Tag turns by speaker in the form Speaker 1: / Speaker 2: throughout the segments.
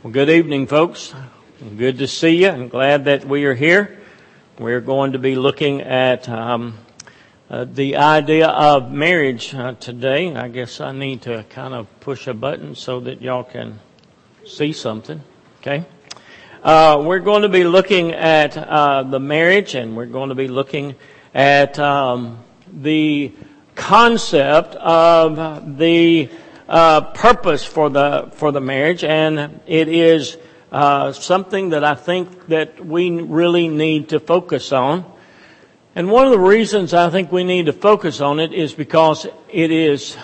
Speaker 1: Well, good evening, folks. Good to see you. I'm glad that we are here. We're going to be looking at the idea of marriage today. I guess I need to kind of push a button so that y'all can see something. Okay. We're going to be looking at the marriage, and we're going to be looking at the concept of the purpose for the marriage, and it is something that I think that we really need to focus on. And one of the reasons I think we need to focus on it is because there is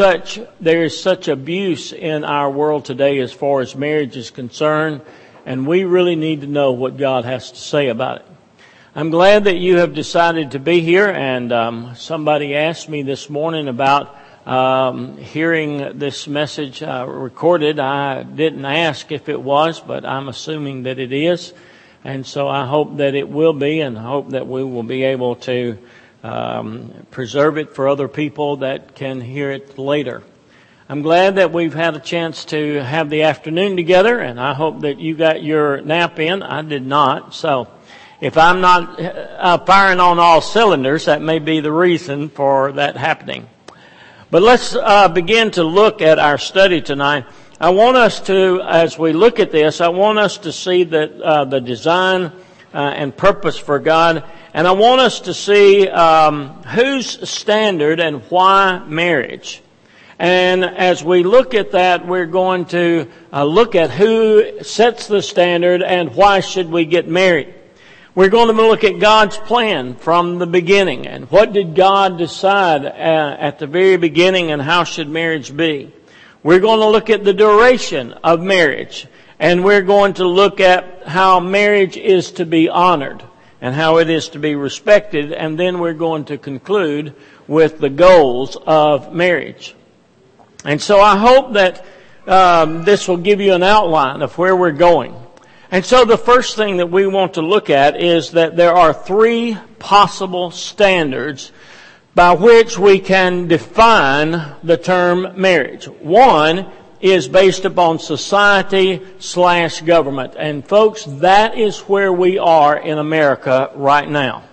Speaker 1: such abuse in our world today as far as marriage is concerned, and we really need to know what God has to say about it. I'm glad that you have decided to be here, and somebody asked me this morning about hearing this message recorded. I didn't ask if it was, but I'm assuming that it is. And so I hope that it will be, and I hope that we will be able to preserve it for other people that can hear it later. I'm glad that we've had a chance to have the afternoon together, and I hope that you got your nap in. I did not. So if I'm not firing on all cylinders, that may be the reason for that happening. But let's begin to look at our study tonight. I want us to, as we look at this, I want us to see that the design and purpose for God, and I want us to see whose standard and why marriage. And as we look at that, we're going to look at who sets the standard and why should we get married. We're going to look at God's plan from the beginning, and what did God decide at the very beginning, and how should marriage be. We're going to look at the duration of marriage, and we're going to look at how marriage is to be honored and how it is to be respected, and then we're going to conclude with the goals of marriage. And so I hope that this will give you an outline of where we're going. And so the first thing that we want to look at is that there are three possible standards by which we can define the term marriage. One is based upon society/government. And folks, that is where we are in America right now.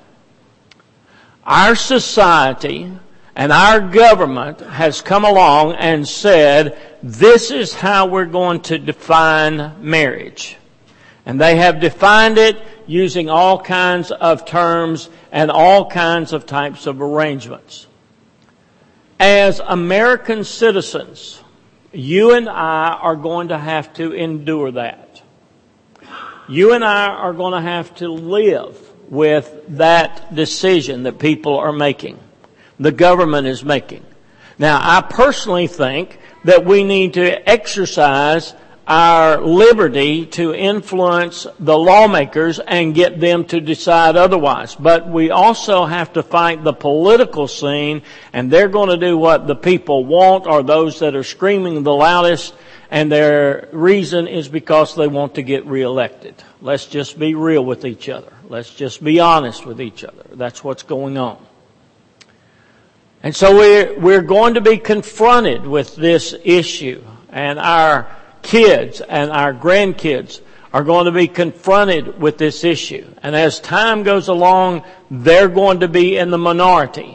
Speaker 1: Our society and our government has come along and said, this is how we're going to define marriage. And they have defined it using all kinds of terms and all kinds of types of arrangements. As American citizens, you and I are going to have to endure that. You and I are going to have to live with that decision that people are making, the government is making. Now, I personally think that we need to exercise our liberty to influence the lawmakers and get them to decide otherwise. But we also have to fight the political scene, and they're going to do what the people want, or those that are screaming the loudest, and their reason is because they want to get reelected. Let's just be real with each other. Let's just be honest with each other. That's what's going on. And so we're going to be confronted with this issue, and our kids and our grandkids are going to be confronted with this issue. And as time goes along, they're going to be in the minority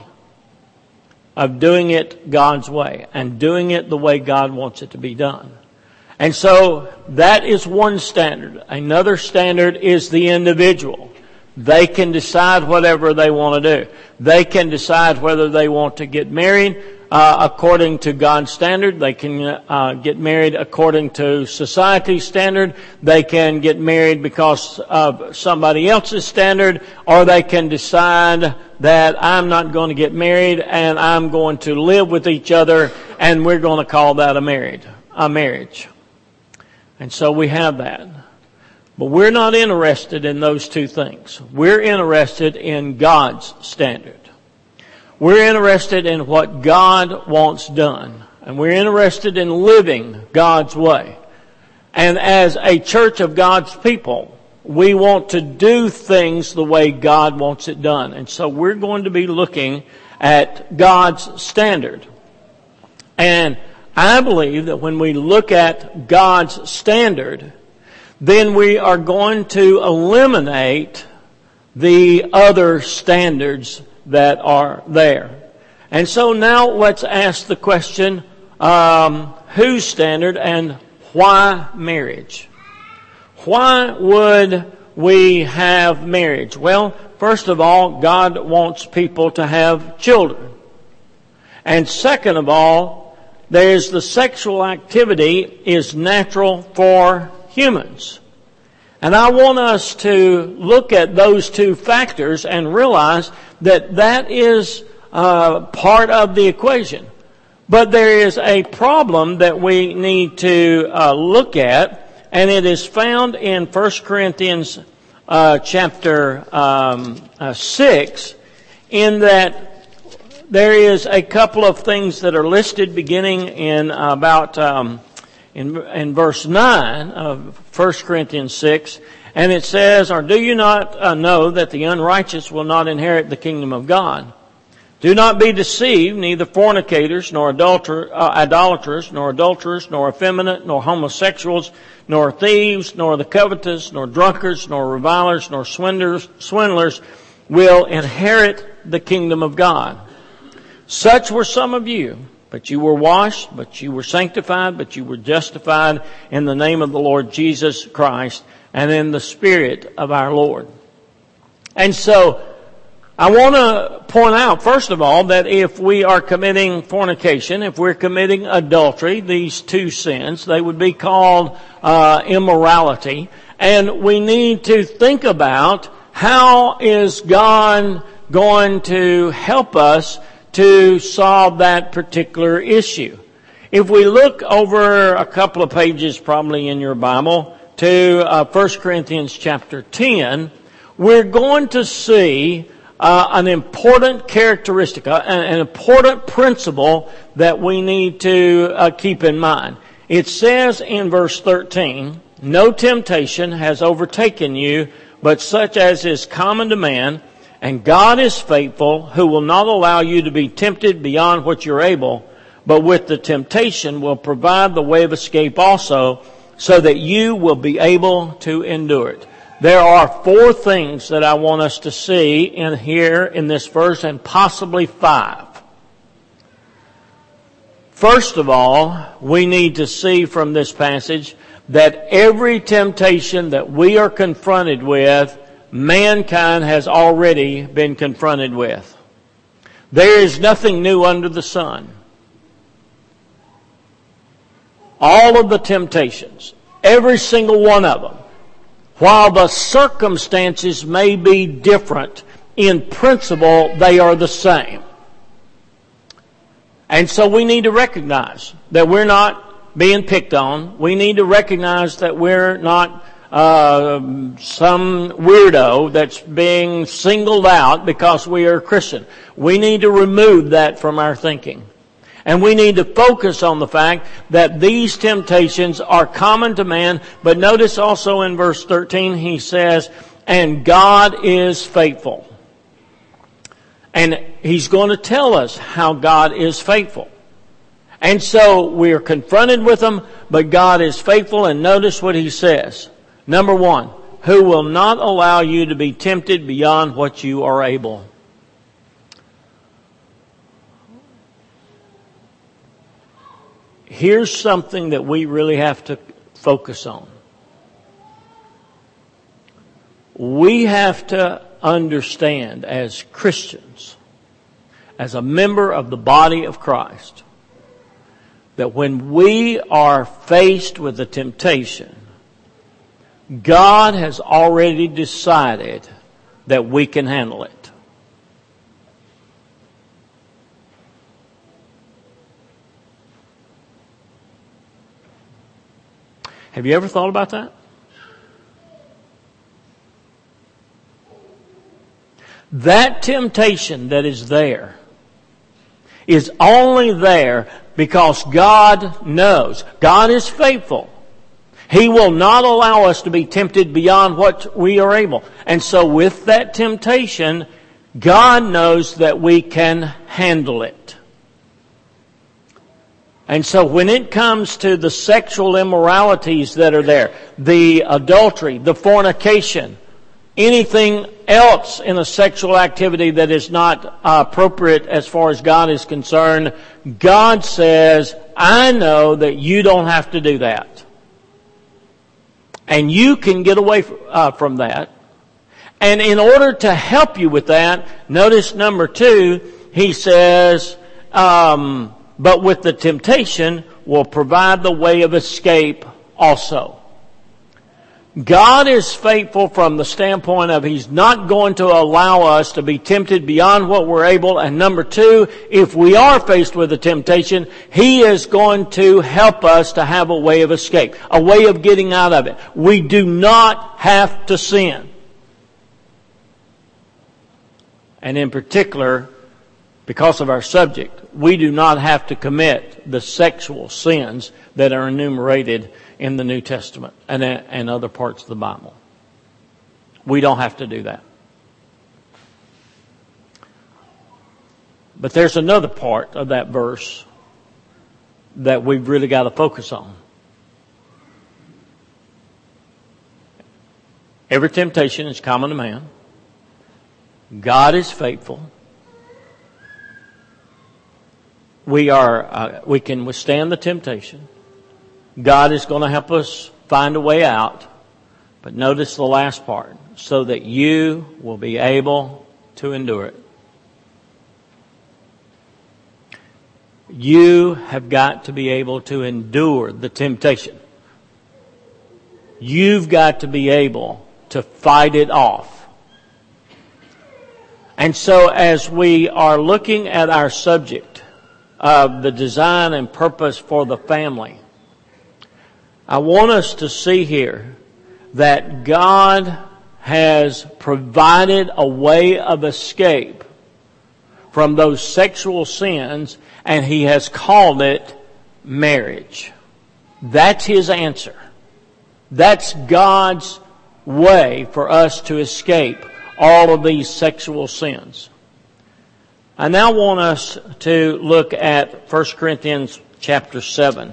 Speaker 1: of doing it God's way and doing it the way God wants it to be done. And so that is one standard. Another standard is the individual. They can decide whatever they want to do. They can decide whether they want to get married according to God's standard. They can get married according to society's standard. They can get married because of somebody else's standard, or they can decide that I'm not going to get married and I'm going to live with each other, and we're going to call that a marriage. And so we have that. But we're not interested in those two things. We're interested in God's standard. We're interested in what God wants done. And we're interested in living God's way. And as a church of God's people, we want to do things the way God wants it done. And so we're going to be looking at God's standard. And I believe that when we look at God's standard, then we are going to eliminate the other standards that are there. And so now let's ask the question, whose standard and why marriage? Why would we have marriage? Well, first of all, God wants people to have children. And second of all, there's the sexual activity is natural for humans. And I want us to look at those two factors and realize that that is part of the equation. But there is a problem that we need to look at, and it is found in 1 Corinthians chapter 6, in that there is a couple of things that are listed beginning in about in verse 9 of 1 Corinthians 6, and it says, "Or do you not know that the unrighteous will not inherit the kingdom of God? Do not be deceived, neither fornicators, nor idolaters, nor adulterers, nor effeminate, nor homosexuals, nor thieves, nor the covetous, nor drunkards, nor revilers, nor swindlers will inherit the kingdom of God. Such were some of you, but you were washed, but you were sanctified, but you were justified in the name of the Lord Jesus Christ and in the Spirit of our Lord." And so, I want to point out, first of all, that if we are committing fornication, if we're committing adultery, these two sins, they would be called immorality. And we need to think about how is God going to help us to solve that particular issue. If we look over a couple of pages probably in your Bible to 1 Corinthians chapter 10, we're going to see an important characteristic, an important principle that we need to keep in mind. It says in verse 13, "No temptation has overtaken you, but such as is common to man, and God is faithful, who will not allow you to be tempted beyond what you're able, but with the temptation will provide the way of escape also, so that you will be able to endure it." There are four things that I want us to see in here in this verse, and possibly five. First of all, we need to see from this passage that every temptation that we are confronted with, mankind has already been confronted with. There is nothing new under the sun. All of the temptations, every single one of them, while the circumstances may be different, in principle they are the same. And so we need to recognize that we're not being picked on. We need to recognize that we're not some weirdo that's being singled out because we are a Christian. We need to remove that from our thinking. And we need to focus on the fact that these temptations are common to man. But notice also in verse 13 he says, "And God is faithful." And he's going to tell us how God is faithful. And so we are confronted with them, but God is faithful. And notice what he says. Number one, "Who will not allow you to be tempted beyond what you are able." Here's something that we really have to focus on. We have to understand as Christians, as a member of the body of Christ, that when we are faced with a temptation, God has already decided that we can handle it. Have you ever thought about that? That temptation that is there is only there because God knows. God is faithful. He will not allow us to be tempted beyond what we are able. And so with that temptation, God knows that we can handle it. And so when it comes to the sexual immoralities that are there, the adultery, the fornication, anything else in a sexual activity that is not appropriate as far as God is concerned, God says, I know that you don't have to do that. And you can get away from that. And in order to help you with that, notice number 2, he says, but with the temptation will provide the way of escape also. God is faithful from the standpoint of He's not going to allow us to be tempted beyond what we're able. And number 2, if we are faced with a temptation, He is going to help us to have a way of escape, a way of getting out of it. We do not have to sin. And in particular, because of our subject, we do not have to commit the sexual sins that are enumerated in the New Testament and other parts of the Bible. We don't have to do that. But there's another part of that verse that we've really got to focus on. Every temptation is common to man. God is faithful. We can withstand the temptation. God is going to help us find a way out. But notice the last part, so that you will be able to endure it. You have got to be able to endure the temptation. You've got to be able to fight it off. And so as we are looking at our subject of the design and purpose for the family, I want us to see here that God has provided a way of escape from those sexual sins, and He has called it marriage. That's His answer. That's God's way for us to escape all of these sexual sins. I now want us to look at 1 Corinthians chapter 7.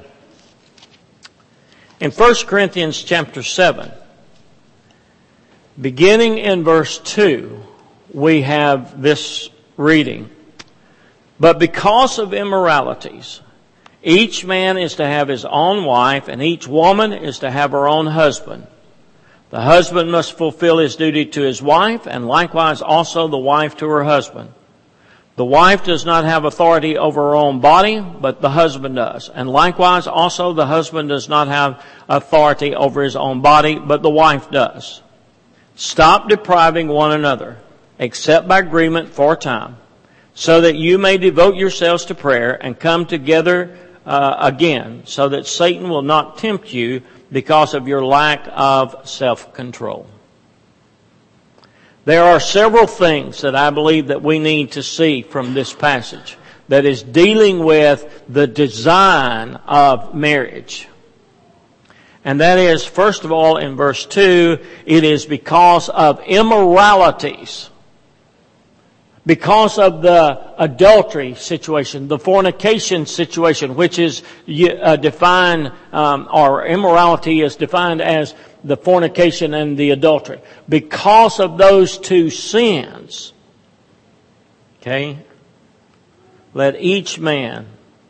Speaker 1: In 1 Corinthians chapter 7, beginning in verse 2, we have this reading. But because of immoralities, each man is to have his own wife, and each woman is to have her own husband. The husband must fulfill his duty to his wife, and likewise also the wife to her husband. The wife does not have authority over her own body, but the husband does. And likewise also the husband does not have authority over his own body, but the wife does. Stop depriving one another, except by agreement for a time, so that you may devote yourselves to prayer and come together again, so that Satan will not tempt you because of your lack of self-control. There are several things that I believe that we need to see from this passage that is dealing with the design of marriage. And that is, first of all, in verse 2, it is because of immoralities. Because of the adultery situation, the fornication situation, which is defined, or immorality is defined as the fornication and the adultery. Because of those two sins, okay, let each man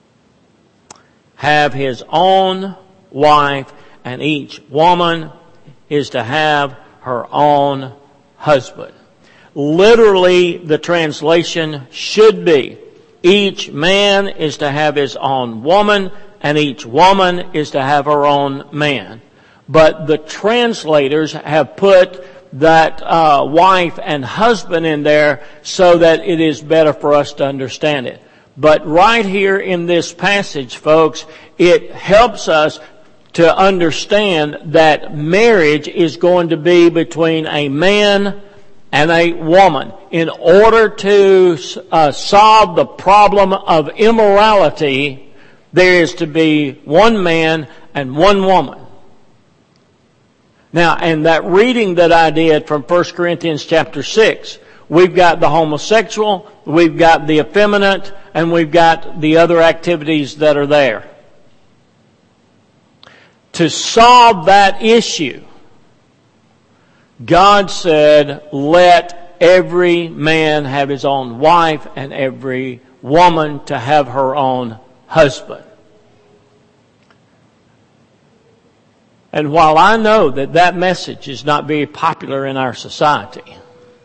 Speaker 1: have his own wife, and each woman is to have her own husband. Literally, the translation should be, each man is to have his own woman, and each woman is to have her own man. But the translators have put that wife and husband in there so that it is better for us to understand it. But right here in this passage, folks, it helps us to understand that marriage is going to be between a man and a woman. In order to solve the problem of immorality, there is to be one man and one woman. Now, and that reading that I did from 1 Corinthians chapter 6, we've got the homosexual, we've got the effeminate, and we've got the other activities that are there. to solve that issue, God said, let every man have his own wife and every woman to have her own husband. And while I know that that message is not very popular in our society,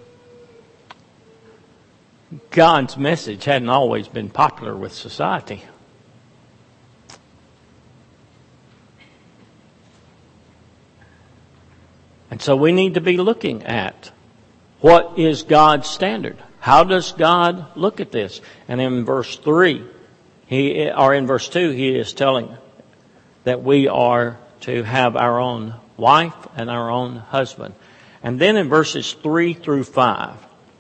Speaker 1: God's message hadn't always been popular with society. And so we need to be looking at what is God's standard. How does God look at this? And in verse 3, in verse 2, he is telling that we are to have our own wife and our own husband. And then in verses 3 through 5,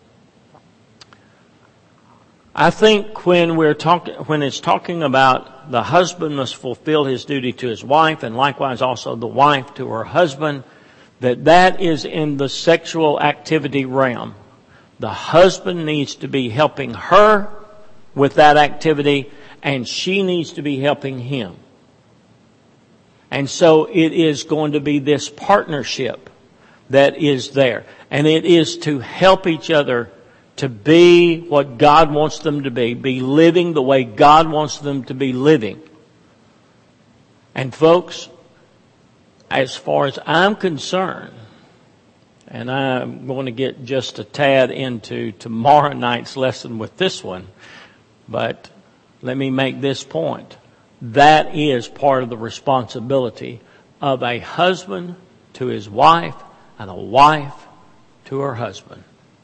Speaker 1: I think when it's talking about the husband must fulfill his duty to his wife, and likewise also the wife to her husband, that is in the sexual activity realm. The husband needs to be helping her with that activity, and she needs to be helping him. And so it is going to be this partnership that is there. And it is to help each other to be what God wants them to be living the way God wants them to be living. And folks, as far as I'm concerned, and I'm going to get just a tad into tomorrow night's lesson with this one, but let me make this point. That is part of the responsibility of a husband to his wife and a wife to her husband.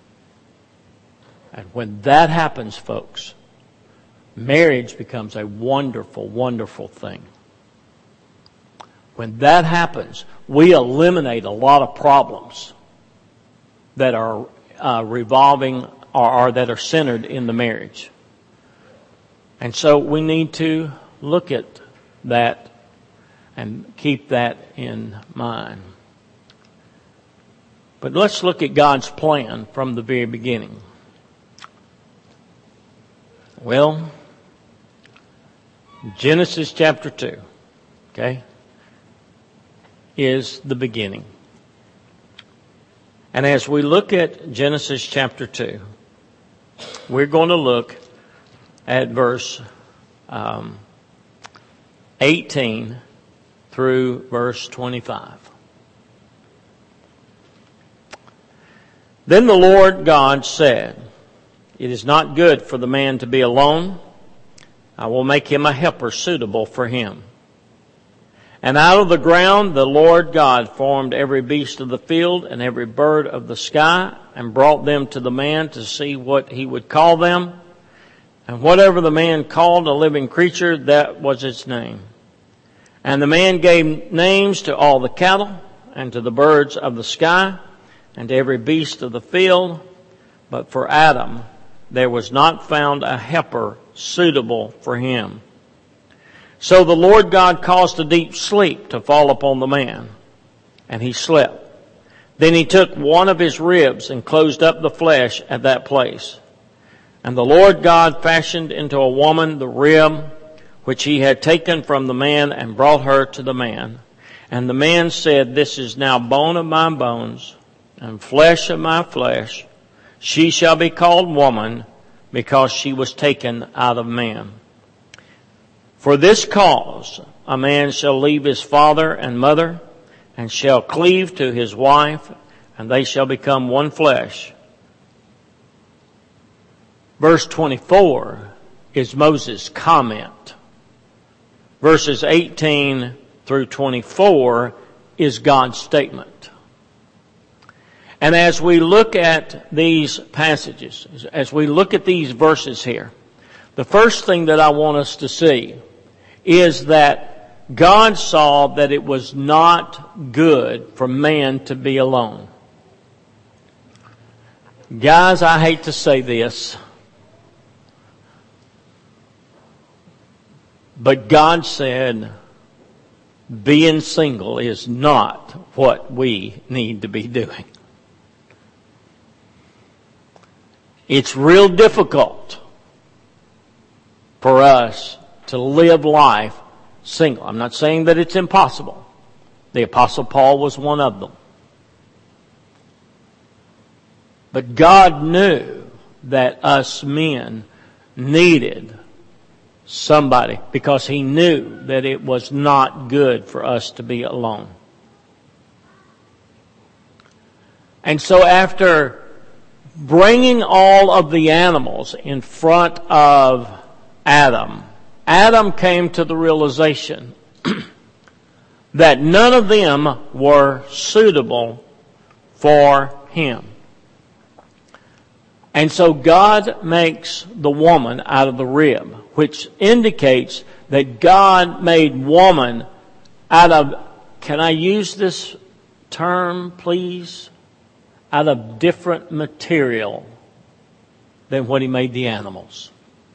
Speaker 1: And when that happens, folks, marriage becomes a wonderful, wonderful thing. When that happens, we eliminate a lot of problems that are revolving or that are centered in the marriage. And so we need to look at that and keep that in mind. But let's look at God's plan from the very beginning. Well, Genesis chapter 2, okay, is the beginning. And as we look at Genesis chapter 2, we're going to look at verse 18 through verse 25. Then the Lord God said, "It is not good for the man to be alone. I will make him a helper suitable for him." And out of the ground the Lord God formed every beast of the field and every bird of the sky, and brought them to the man to see what he would call them. And whatever the man called a living creature, that was its name. And the man gave names to all the cattle, and to the birds of the sky, and to every beast of the field. But for Adam there was not found a helper suitable for him. So the Lord God caused a deep sleep to fall upon the man, and he slept. Then he took one of his ribs and closed up the flesh at that place. And the Lord God fashioned into a woman the rib which he had taken from the man, and brought her to the man. And the man said, "This is now bone of my bones and flesh of my flesh. She shall be called woman, because she was taken out of man. For this cause a man shall leave his father and mother, and shall cleave to his wife, and they shall become one flesh." Verse 24 is Moses' comment. Verses 18 through 24 is God's statement. And as we look at these passages, as we look at these verses here, the first thing that I want us to see is that God saw that it was not good for man to be alone. Guys, I hate to say this, but God said being single is not what we need to be doing. It's real difficult for us to live life single. I'm not saying that it's impossible, The Apostle Paul was one of them. But God knew that us men needed somebody because He knew that it was not good for us to be alone. And so after bringing all of the animals in front of Adam, Adam came to the realization that none of them were suitable for him. And so God makes the woman out of the rib, which indicates that God made woman out of, can I use this term, please? Out of different material than what He made the animals.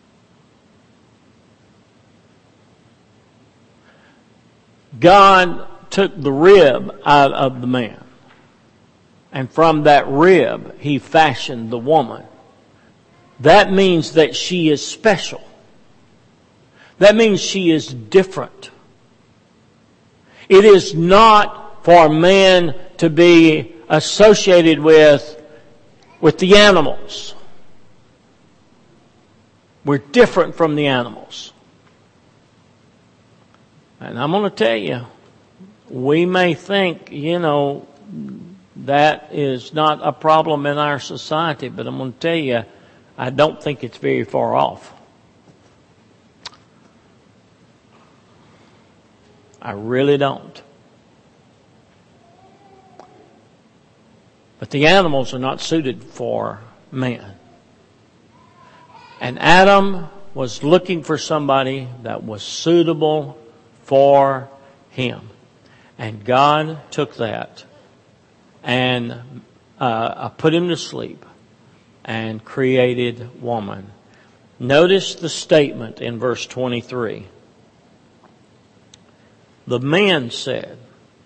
Speaker 1: God took the rib out of the man. And from that rib, He fashioned the woman. That means that she is special. That means she is different. It is not for man to be associated with the animals. We're different from the animals. And I'm going to tell you, we may think, that is not a problem in our society, but I'm going to tell you, I don't think it's very far off. I really don't. But the animals are not suited for man. And Adam was looking for somebody that was suitable for him. And God took that and put him to sleep and created woman. Notice the statement in verse 23. The man said,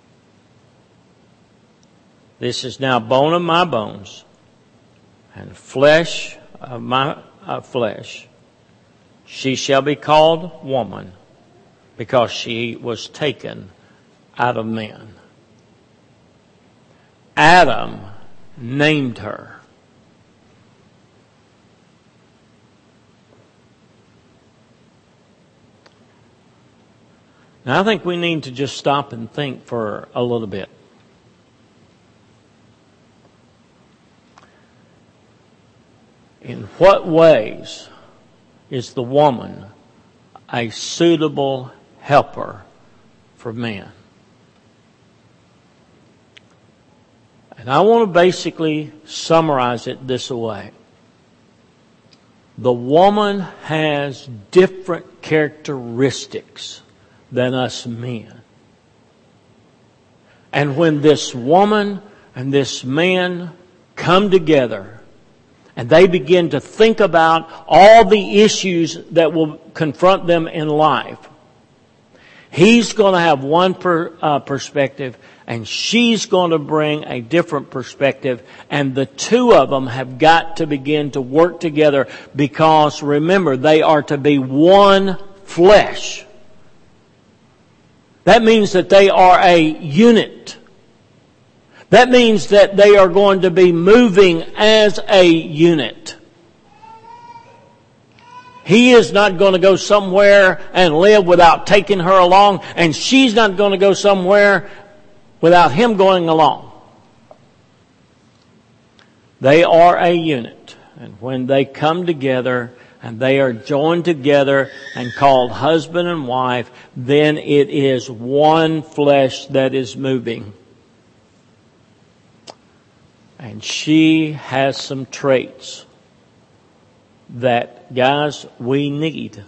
Speaker 1: "This is now bone of my bones and flesh of my flesh. She shall be called woman because she was taken out of man." Adam named her. Now I think we need to just stop and think for a little bit. In what ways is the woman a suitable helper for man? And I want to basically summarize it this way. The woman has different characteristics than us men. And when this woman and this man come together and they begin to think about all the issues that will confront them in life, he's going to have one perspective and she's going to bring a different perspective, and the two of them have got to begin to work together because, remember, they are to be one flesh. That means that they are a unit. That means that they are going to be moving as a unit. He is not going to go somewhere and live without taking her along, and she's not going to go somewhere without him going along. They are a unit. And when they come together and they are joined together and called husband and wife, then it is one flesh that is moving. And she has some traits that, guys, we need.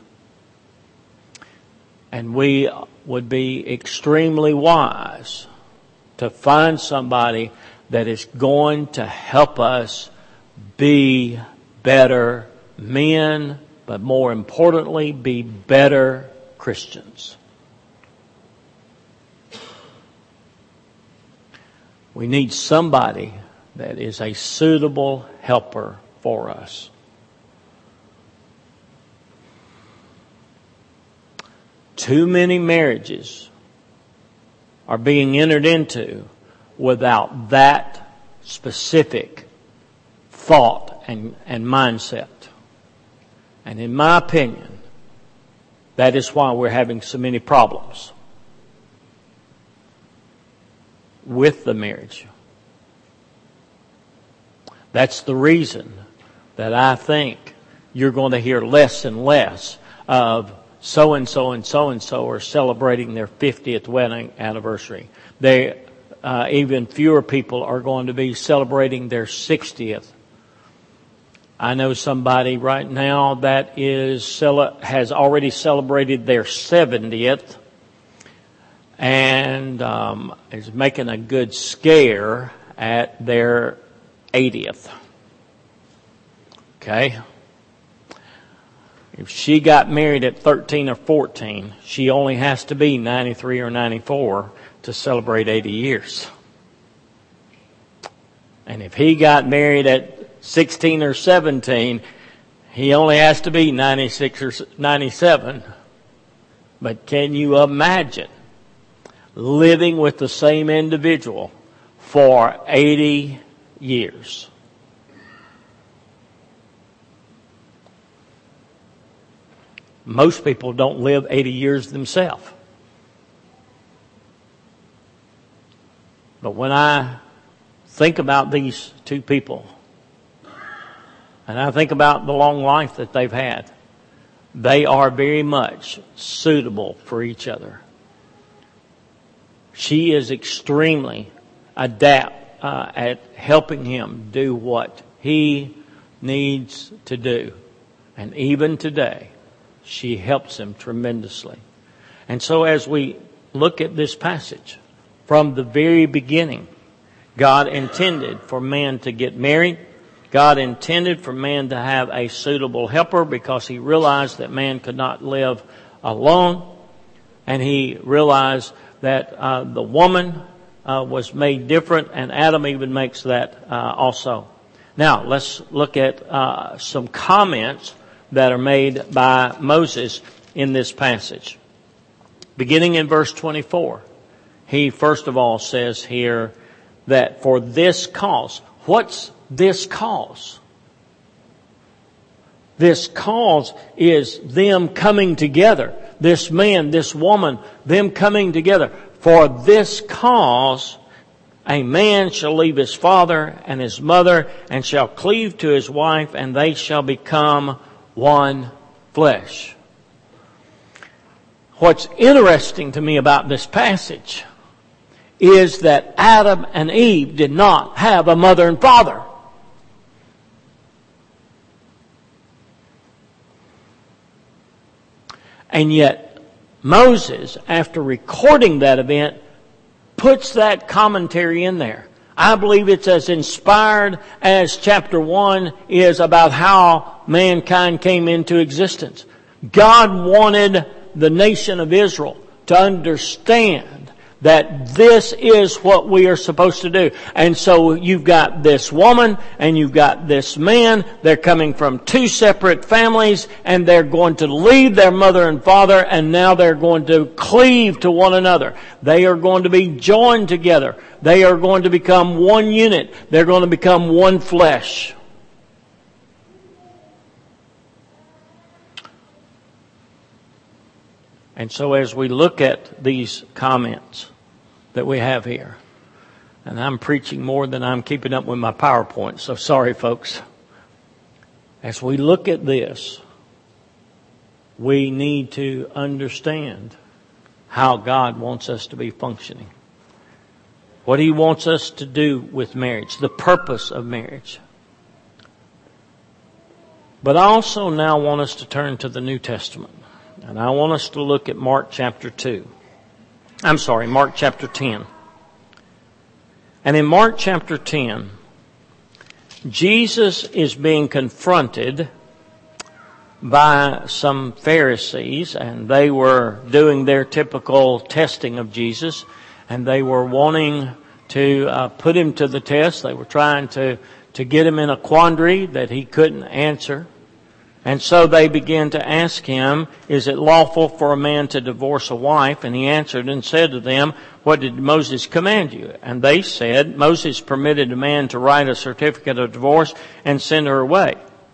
Speaker 1: And we would be extremely wise to find somebody that is going to help us be better men, but more importantly, be better Christians. We need somebody that is a suitable helper for us. Too many marriages are being entered into without that specific thought and mindset. And in my opinion, that is why we're having so many problems with the marriage. That's the reason that I think you're going to hear less and less of so-and-so and so-and-so are celebrating their 50th wedding anniversary. Even fewer people are going to be celebrating their 60th. I know somebody right now that has already celebrated their 70th and is making a good scare at their 80th. Okay? If she got married at 13 or 14, she only has to be 93 or 94 to celebrate 80 years. And if he got married at 16 or 17, he only has to be 96 or 97. But can you imagine living with the same individual for 80 years? Most people don't live 80 years themselves. But when I think about these two people, and I think about the long life that they've had, they are very much suitable for each other. She is extremely adept at helping him do what he needs to do. And even today, she helps him tremendously. And so as we look at this passage, from the very beginning, God intended for man to get married. God intended for man to have a suitable helper because he realized that man could not live alone. And he realized that the woman was made different, and Adam even makes that also. Now, let's look at some comments that are made by Moses in this passage. Beginning in verse 24, he first of all says here that for this cause. What's this cause? This cause is them coming together. This man, this woman, them coming together. For this cause, a man shall leave his father and his mother and shall cleave to his wife, and they shall become one flesh. What's interesting to me about this passage is that Adam and Eve did not have a mother and father. And yet, Moses, after recording that event, puts that commentary in there. I believe it's as inspired as chapter 1 is about how mankind came into existence. God wanted the nation of Israel to understand that this is what we are supposed to do. And so you've got this woman and you've got this man. They're coming from two separate families, and they're going to leave their mother and father, and now they're going to cleave to one another. They are going to be joined together. They are going to become one unit. They're going to become one flesh. And so as we look at these comments that we have here, and I'm preaching more than I'm keeping up with my PowerPoint, so sorry folks. As we look at this, we need to understand how God wants us to be functioning. What He wants us to do with marriage, the purpose of marriage. But I also now want us to turn to the New Testament. And I want us to look at Mark chapter 10. And in Mark chapter 10, Jesus is being confronted by some Pharisees, and they were doing their typical testing of Jesus, and they were wanting to put Him to the test. They were trying to get Him in a quandary that He couldn't answer. And so they began to ask him, is it lawful for a man to divorce a wife? And he answered and said to them, what did Moses command you? And they said, Moses permitted a man to write a certificate of divorce and send her away.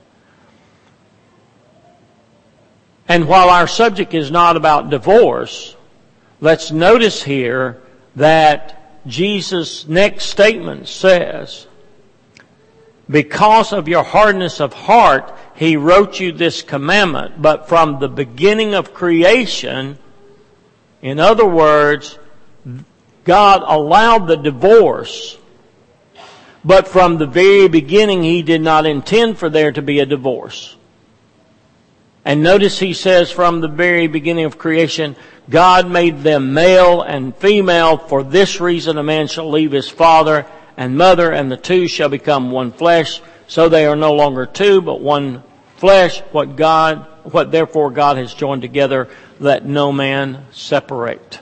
Speaker 1: And while our subject is not about divorce, let's notice here that Jesus' next statement says, because of your hardness of heart, He wrote you this commandment. But from the beginning of creation, in other words, God allowed the divorce, but from the very beginning He did not intend for there to be a divorce. And notice He says from the very beginning of creation, God made them male and female. For this reason a man shall leave his father and mother, and the two shall become one flesh. So they are no longer two, but one flesh. What therefore God has joined together, let no man separate.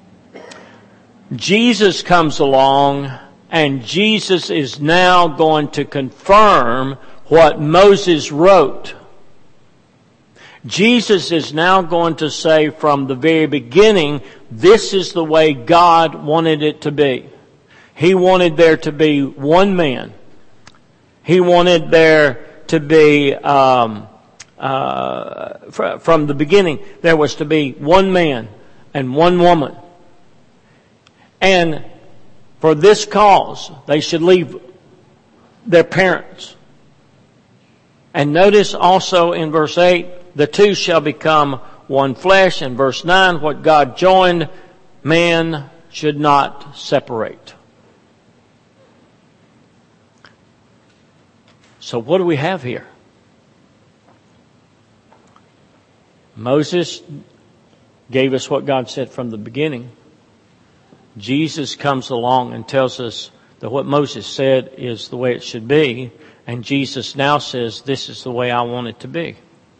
Speaker 1: Jesus comes along, and Jesus is now going to confirm what Moses wrote. Jesus is now going to say from the very beginning, this is the way God wanted it to be. He wanted there to be one man. He wanted there to be, from the beginning, there was to be one man and one woman. And for this cause, they should leave their parents. And notice also in verse 8, the two shall become one flesh. In verse 9, what God joined, man should not separate. So what do we have here? Moses gave us what God said from the beginning. Jesus comes along and tells us that what Moses said is the way it should be. And Jesus now says, this is the way I want it to be.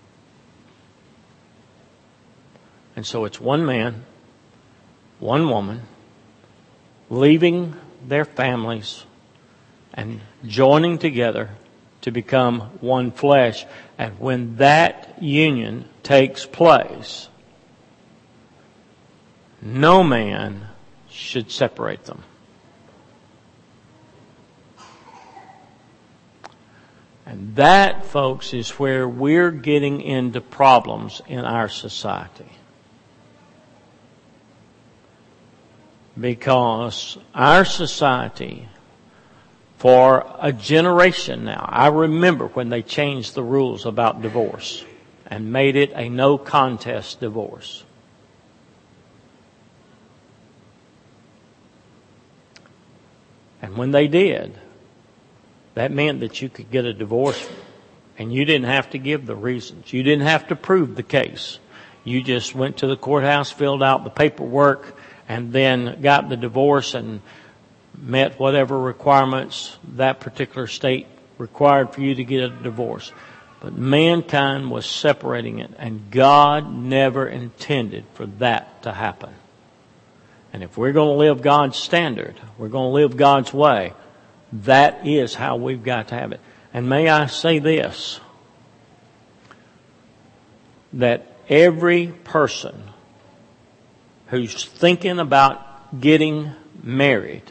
Speaker 1: And so it's one man, one woman, leaving their families and joining together to become one flesh. And when that union takes place, no man should separate them. And that, folks, is where we're getting into problems in our society. Because our society, for a generation now, I remember when they changed the rules about divorce and made it a no contest divorce. And when they did, that meant that you could get a divorce and you didn't have to give the reasons. You didn't have to prove the case. You just went to the courthouse, filled out the paperwork, and then got the divorce and met whatever requirements that particular state required for you to get a divorce. But mankind was separating it, and God never intended for that to happen. And if we're going to live God's standard, we're going to live God's way, that is how we've got to have it. And may I say this, that every person who's thinking about getting married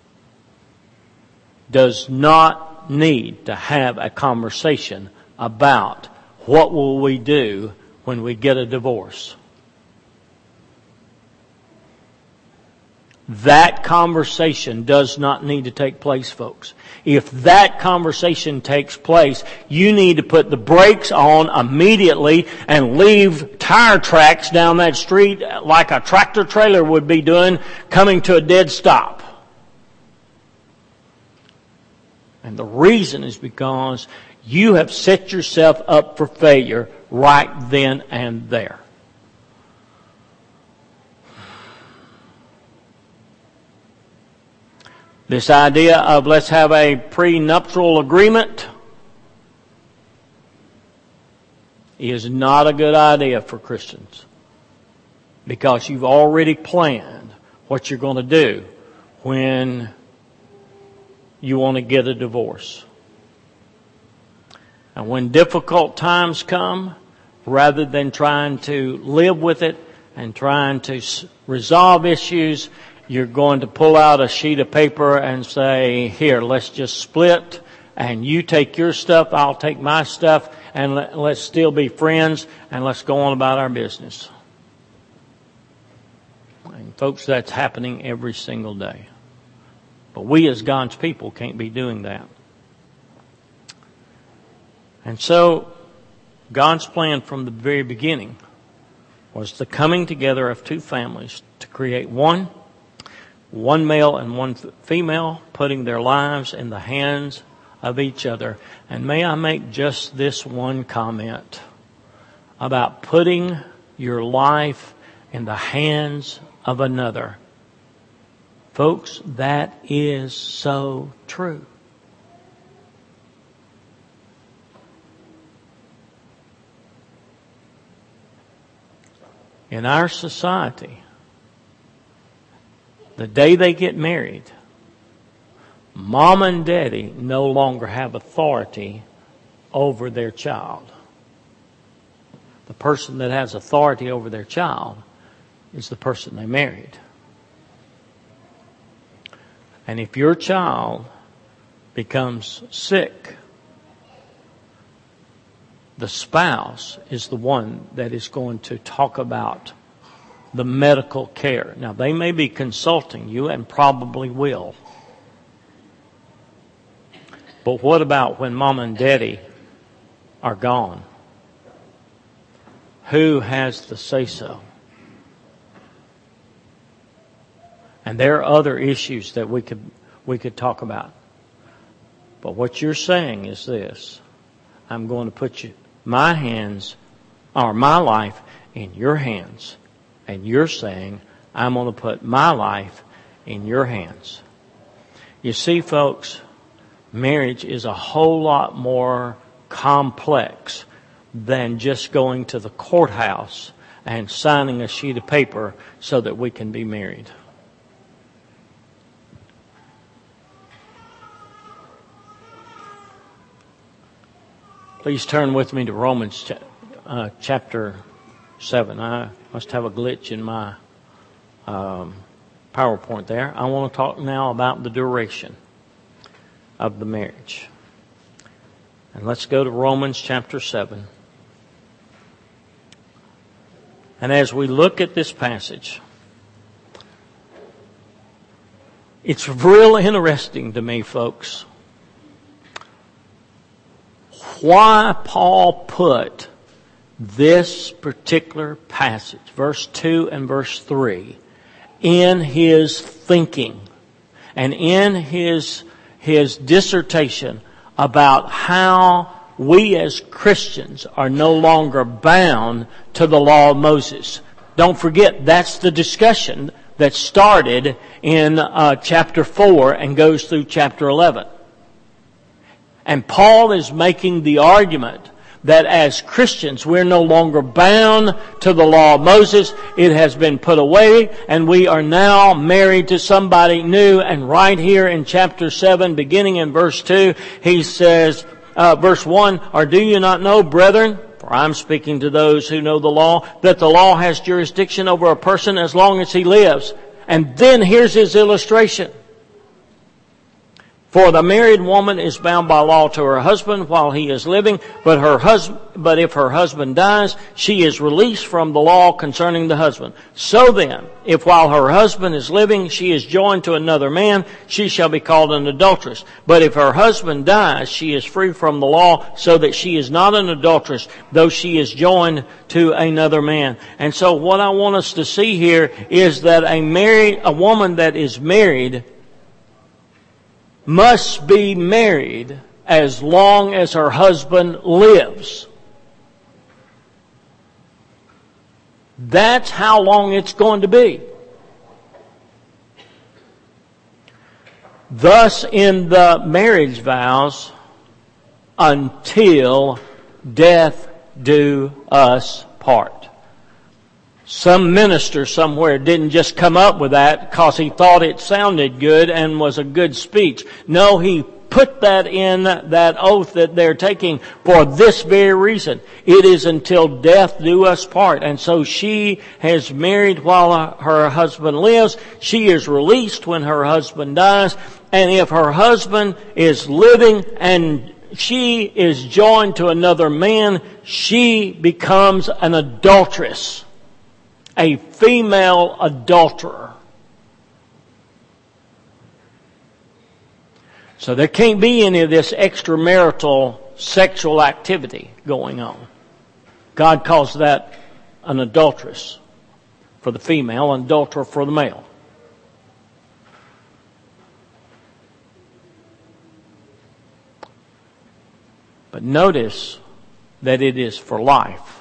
Speaker 1: does not need to have a conversation about what will we do when we get a divorce. That conversation does not need to take place, folks. If that conversation takes place, you need to put the brakes on immediately and leave tire tracks down that street like a tractor trailer would be doing, coming to a dead stop. And the reason is because you have set yourself up for failure right then and there. This idea of let's have a prenuptial agreement is not a good idea for Christians, because you've already planned what you're going to do when you want to get a divorce. And when difficult times come, rather than trying to live with it and trying to resolve issues, you're going to pull out a sheet of paper and say, here, let's just split, and you take your stuff, I'll take my stuff, and let's still be friends, and let's go on about our business. And folks, that's happening every single day. But we as God's people can't be doing that. And so, God's plan from the very beginning was the coming together of two families to create one male and one female, putting their lives in the hands of each other. And may I make just this one comment about putting your life in the hands of another. Folks, that is so true. In our society, the day they get married, mom and daddy no longer have authority over their child. The person that has authority over their child is the person they married. And if your child becomes sick, the spouse is the one that is going to talk about the medical care. Now, they may be consulting you and probably will. But what about when mom and daddy are gone? Who has the say-so? And there are other issues that we could talk about. But what you're saying is this: I'm going to put my hands, or my life, in your hands. And you're saying, I'm going to put my life in your hands. You see, folks, marriage is a whole lot more complex than just going to the courthouse and signing a sheet of paper so that we can be married. Please turn with me to Romans chapter 7. I must have a glitch in my PowerPoint there. I want to talk now about the duration of the marriage. And let's go to Romans chapter 7. And as we look at this passage, it's real interesting to me, folks, why Paul put this particular passage, verse 2 and verse 3, in his thinking and in his dissertation about how we as Christians are no longer bound to the law of Moses. Don't forget, that's the discussion that started in chapter 4 and goes through chapter 11. And Paul is making the argument that as Christians, we're no longer bound to the law of Moses. It has been put away, and we are now married to somebody new. And right here in chapter 7, beginning in verse 2, he says, verse 1, or do you not know, brethren, for I'm speaking to those who know the law, that the law has jurisdiction over a person as long as he lives. And then here's his illustration. For the married woman is bound by law to her husband while he is living, but if her husband dies, she is released from the law concerning the husband. So then, if while her husband is living, she is joined to another man, she shall be called an adulteress. But if her husband dies, she is free from the law, so that she is not an adulteress, though she is joined to another man. And so what I want us to see here is that a woman that is married must be married as long as her husband lives. That's how long it's going to be. Thus, in the marriage vows, until death do us part. Some minister somewhere didn't just come up with that because he thought it sounded good and was a good speech. No, he put that in that oath that they're taking for this very reason. It is until death do us part. And so she has married while her husband lives. She is released when her husband dies. And if her husband is living and she is joined to another man, she becomes an adulteress, a female adulterer. So there can't be any of this extramarital sexual activity going on. God calls that an adulteress for the female, an adulterer for the male. But notice that it is for life.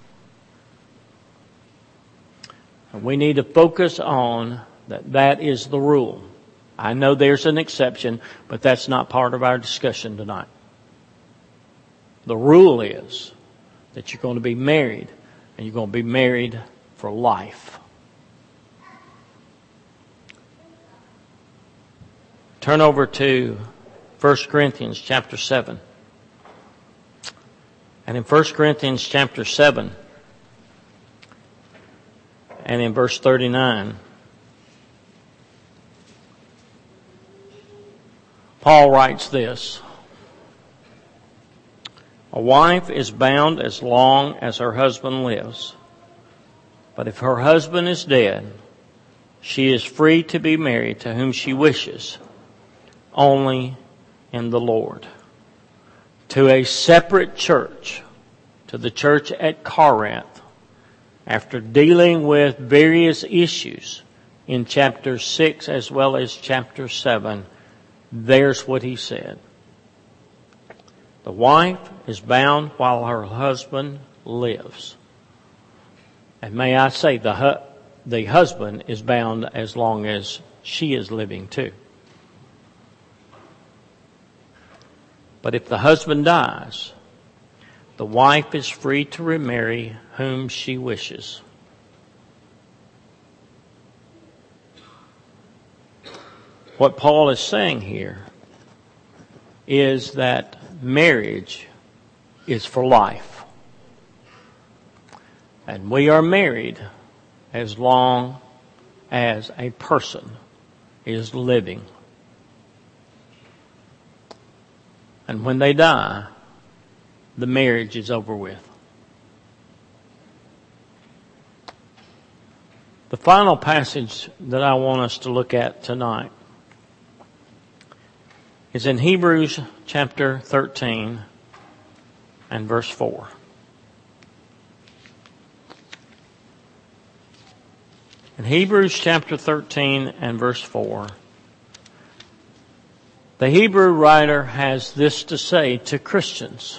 Speaker 1: And we need to focus on that is the rule. I know there's an exception, but that's not part of our discussion tonight. The rule is that you're going to be married, and you're going to be married for life. Turn over to 1 Corinthians chapter 7. And in 1 Corinthians chapter 7 and in verse 39, Paul writes this: "A wife is bound as long as her husband lives. But if her husband is dead, she is free to be married to whom she wishes, only in the Lord." To a separate church, to the church at Corinth, after dealing with various issues in chapter 6 as well as chapter 7, there's what he said. The wife is bound while her husband lives. And may I say, the husband is bound as long as she is living too. But if the husband dies, the wife is free to remarry whom she wishes. What Paul is saying here is that marriage is for life. And we are married as long as a person is living. And when they die, the marriage is over with. The final passage that I want us to look at tonight is in Hebrews chapter 13 and verse 4. In Hebrews chapter 13 and verse 4, the Hebrew writer has this to say to Christians: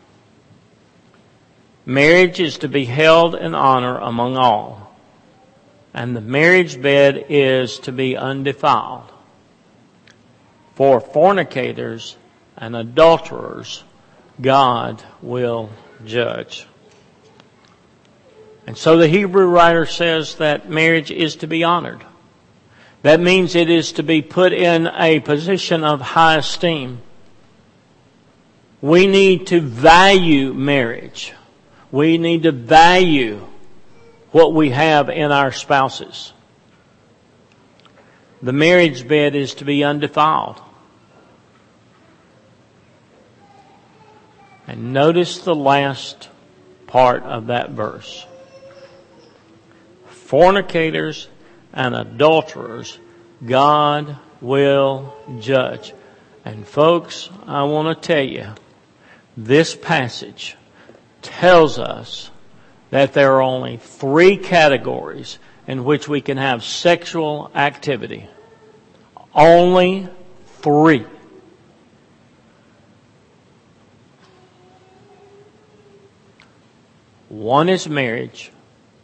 Speaker 1: "Marriage is to be held in honor among all, and the marriage bed is to be undefiled. For fornicators and adulterers, God will judge." And so the Hebrew writer says that marriage is to be honored. That means it is to be put in a position of high esteem. We need to value marriage. We need to value what we have in our spouses. The marriage bed is to be undefiled. And notice the last part of that verse. Fornicators and adulterers, God will judge. And folks, I want to tell you, this passage tells us that there are only 3 categories in which we can have sexual activity. Only 3. One is marriage.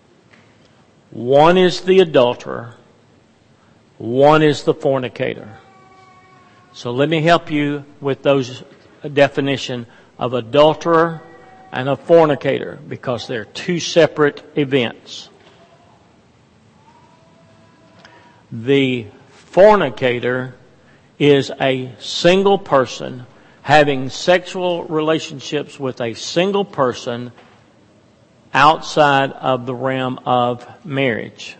Speaker 1: One is the adulterer. One is the fornicator. So let me help you with those definition of adulterer and a fornicator, because they're 2 separate events. The fornicator is a single person having sexual relationships with a single person outside of the realm of marriage.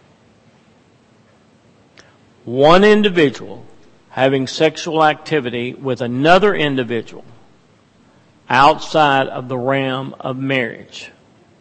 Speaker 1: One individual having sexual activity with another individual outside of the realm of marriage.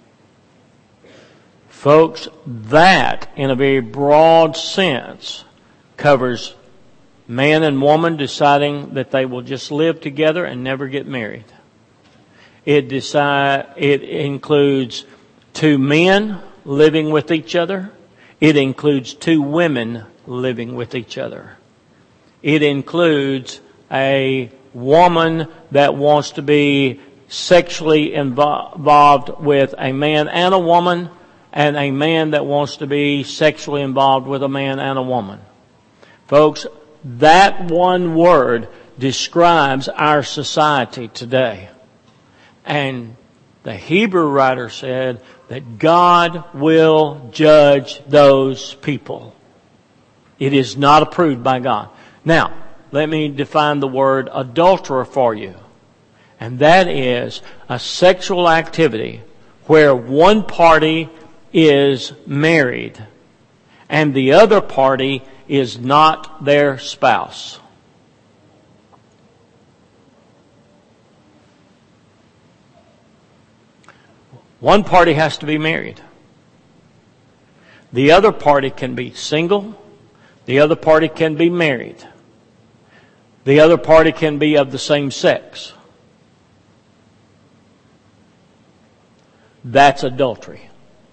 Speaker 1: Folks, that in a very broad sense covers man and woman deciding that they will just live together and never get married. It includes two men living with each other. It includes two women living with each other. It includes a woman that wants to be sexually involved with a man and a woman, and a man that wants to be sexually involved with a man and a woman. Folks, that one word describes our society today. And the Hebrew writer said that God will judge those people. It is not approved by God. Now, let me define the word adulterer for you. And that is a sexual activity where one party is married and the other party is not their spouse. One party has to be married. The other party can be single. The other party can be married. The other party can be of the same sex. That's adultery.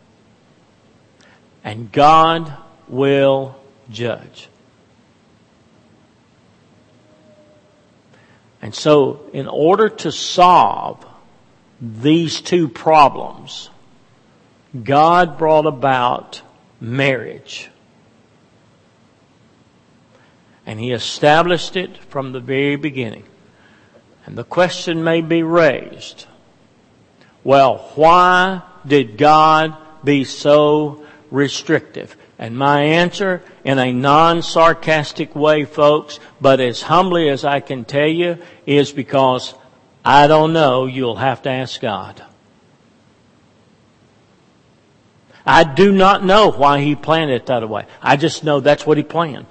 Speaker 1: And God will judge. And so, in order to solve these two problems, God brought about marriage. And He established it from the very beginning. And the question may be raised, well, why did God be so restrictive? And my answer, in a non-sarcastic way, folks, but as humbly as I can tell you, is because I don't know. You'll have to ask God. I do not know why He planned it that way. I just know that's what He planned.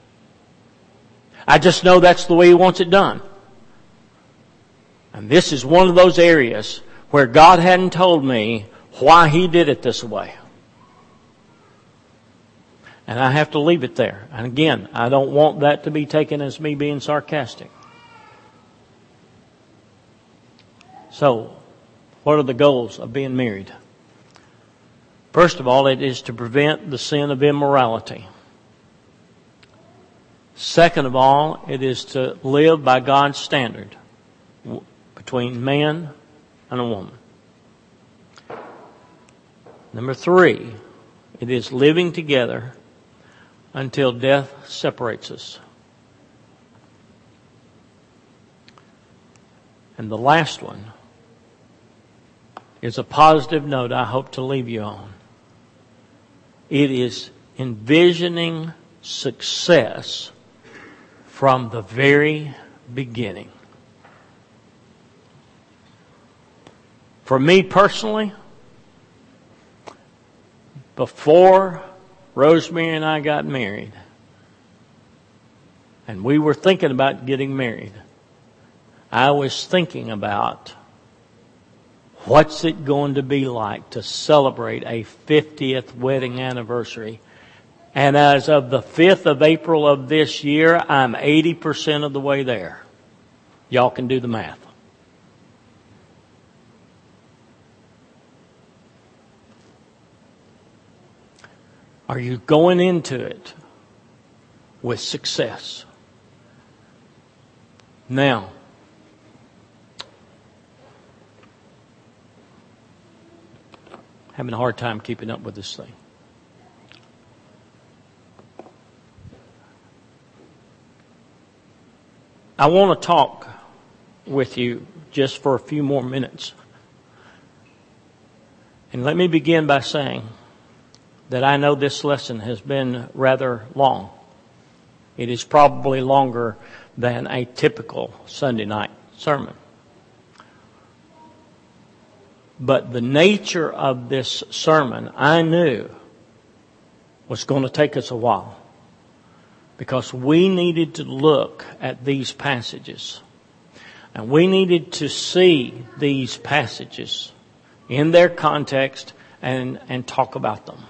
Speaker 1: I just know that's the way He wants it done. And this is one of those areas where God hadn't told me why He did it this way. And I have to leave it there. And again, I don't want that to be taken as me being sarcastic. So, what are the goals of being married? First of all, it is to prevent the sin of immorality. Second of all, it is to live by God's standard between man and a woman. Number 3, it is living together until death separates us. And the last one is a positive note I hope to leave you on. It is envisioning success from the very beginning. For me personally, before Rosemary and I got married, and we were thinking about getting married, I was thinking about what's it going to be like to celebrate a 50th wedding anniversary. And as of the 5th of April of this year, I'm 80% of the way there. Y'all can do the math. Are you going into it with success? Now, having a hard time keeping up with this thing. I want to talk with you just for a few more minutes. And let me begin by saying that I know this lesson has been rather long. It is probably longer than a typical Sunday night sermon. But the nature of this sermon, I knew, was going to take us a while, because we needed to look at these passages. And we needed to see these passages in their context and talk about them.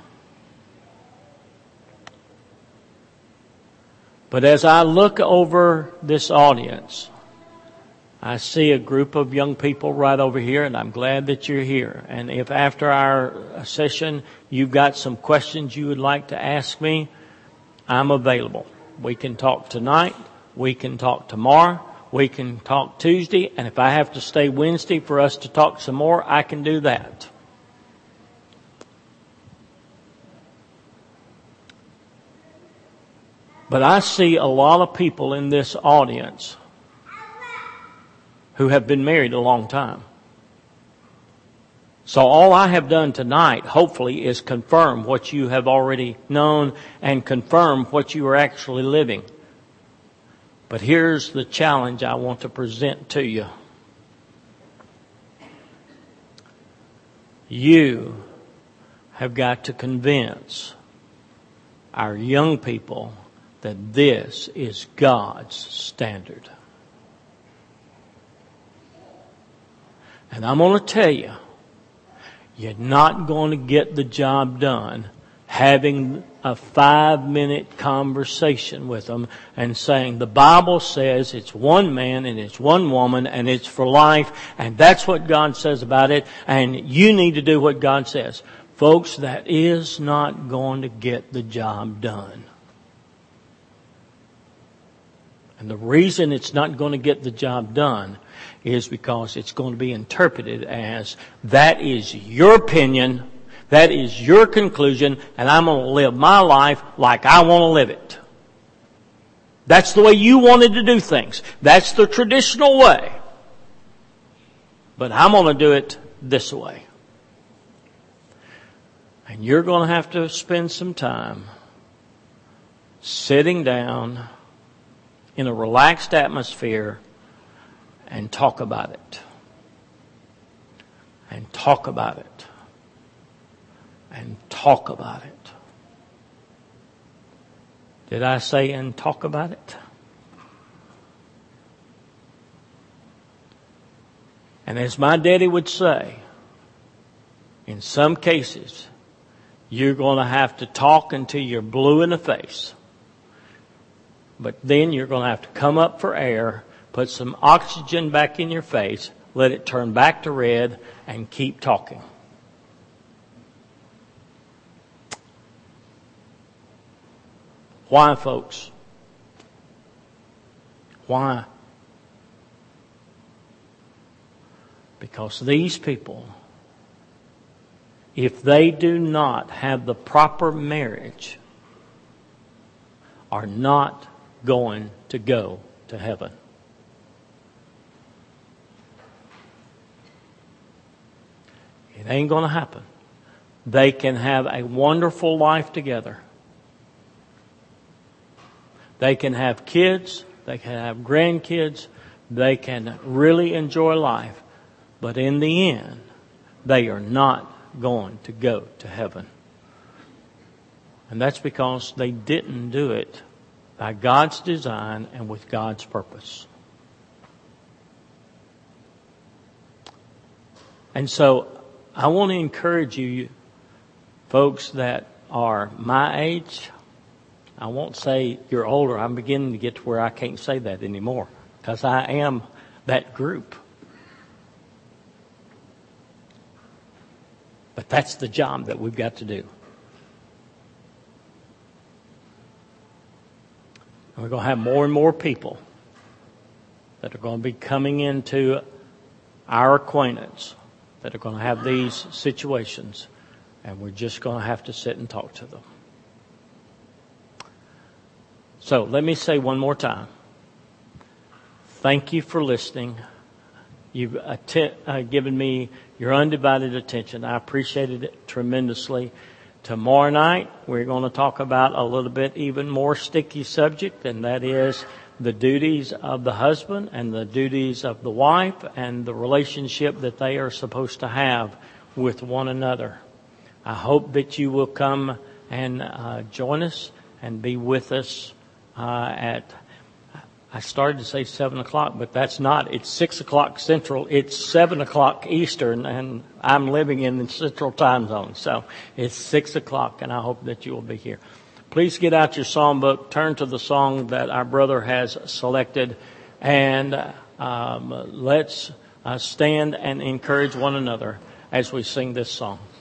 Speaker 1: But as I look over this audience, I see a group of young people right over here, and I'm glad that you're here. And if after our session you've got some questions you would like to ask me, I'm available. We can talk tonight. We can talk tomorrow. We can talk Tuesday. And if I have to stay Wednesday for us to talk some more, I can do that. But I see a lot of people in this audience who have been married a long time. So all I have done tonight, hopefully, is confirm what you have already known and confirm what you are actually living. But here's the challenge I want to present to you. You have got to convince our young people that this is God's standard. And I'm going to tell you, you're not going to get the job done having a 5-minute conversation with them and saying, the Bible says it's one man and it's one woman and it's for life, and that's what God says about it, and you need to do what God says. Folks, that is not going to get the job done. And the reason it's not going to get the job done is because it's going to be interpreted as, that is your opinion, that is your conclusion, and I'm going to live my life like I want to live it. That's the way you wanted to do things. That's the traditional way. But I'm going to do it this way. And you're going to have to spend some time sitting down in a relaxed atmosphere and talk about it. And talk about it. And talk about it. Did I say and talk about it? And as my daddy would say, in some cases, you're going to have to talk until you're blue in the face. But then you're going to have to come up for air, put some oxygen back in your face, let it turn back to red, and keep talking. Why, folks? Why? Because these people, if they do not have the proper marriage, are not going to go to heaven. It ain't going to happen. They can have a wonderful life together. They can have kids. They can have grandkids. They can really enjoy life. But in the end, they are not going to go to heaven. And that's because they didn't do it by God's design and with God's purpose. And so I want to encourage you, folks that are my age. I won't say you're older. I'm beginning to get to where I can't say that anymore, because I am that group. But that's the job that we've got to do. And we're going to have more and more people that are going to be coming into our acquaintance that are going to have these situations, and we're just going to have to sit and talk to them. So let me say one more time. Thank you for listening. You've given me your undivided attention. I appreciated it tremendously. Tomorrow night, we're going to talk about a little bit even more sticky subject, and that is the duties of the husband and the duties of the wife and the relationship that they are supposed to have with one another. I hope that you will come and join us and be with us I started to say 7 o'clock, but that's not. It's 6 o'clock Central. It's 7 o'clock Eastern, and I'm living in the Central time zone. So it's 6 o'clock, and I hope that you will be here. Please get out your psalm book, turn to the song that our brother has selected, and let's stand and encourage one another as we sing this song.